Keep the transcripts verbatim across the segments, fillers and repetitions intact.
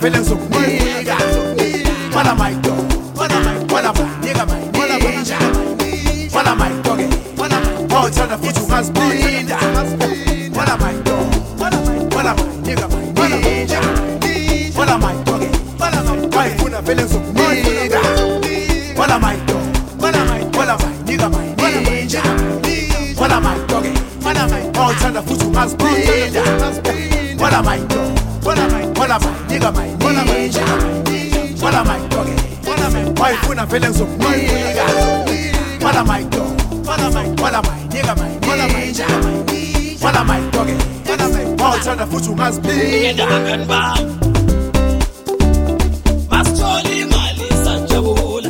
feelings of nigga. What am I doing? What am I? What am I? Nigga, my what am I? What am I doing? What am I? Oh, tell the foot you must be. What am I doing? What am I? What am I? Nigga, my what am I? What am I doing? What am I? Why full of feelings of nigga? What am I doing? What am I? What am I? Nigga, my what am I? What am I doing? What am I? Oh, tell the foot you must be. What am I doing? What am I? What am I? Nigga, my what am I? What am I doing? What am I? Why full of feelings of nigga? What am I doing? What am I? What am I? Nigga, my what am I? What am I doing? What am I? Oh, tell the foot you must be. Mastoli mali sanjabula.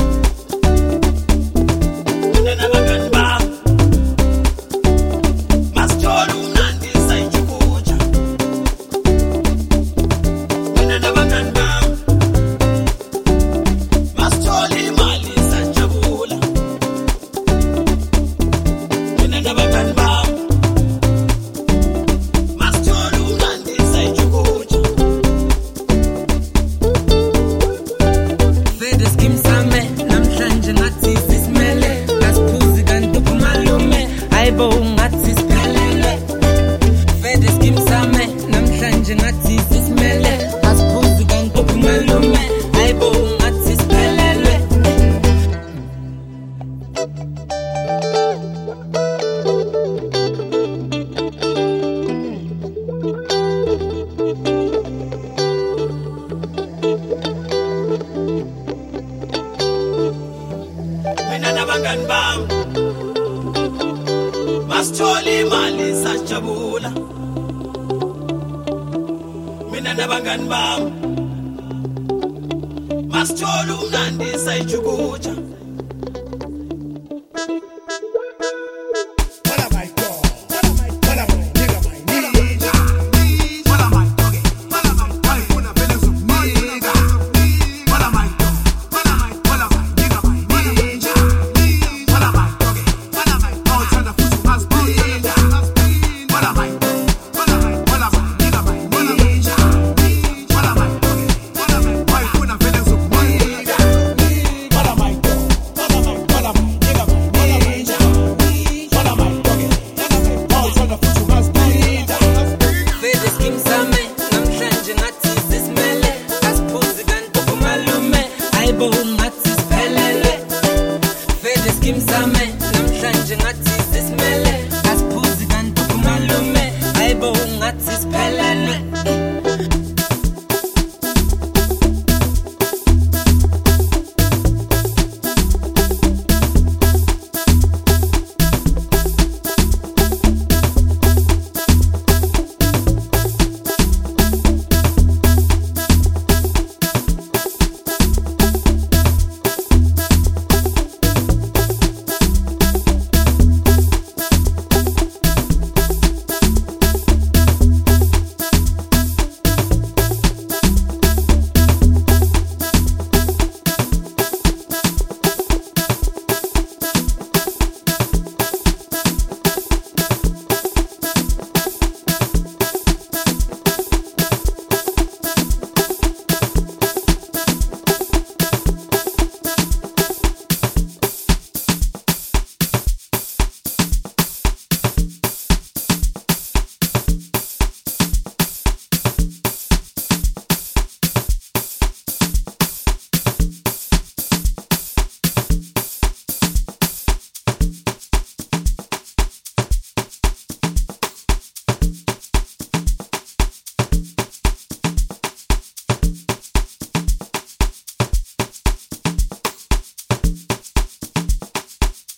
Mastoli mali sanjabula. Mina nabangan bam. Mastolu nandi saychukucha.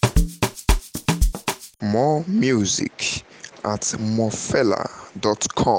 More music at morfella dot com.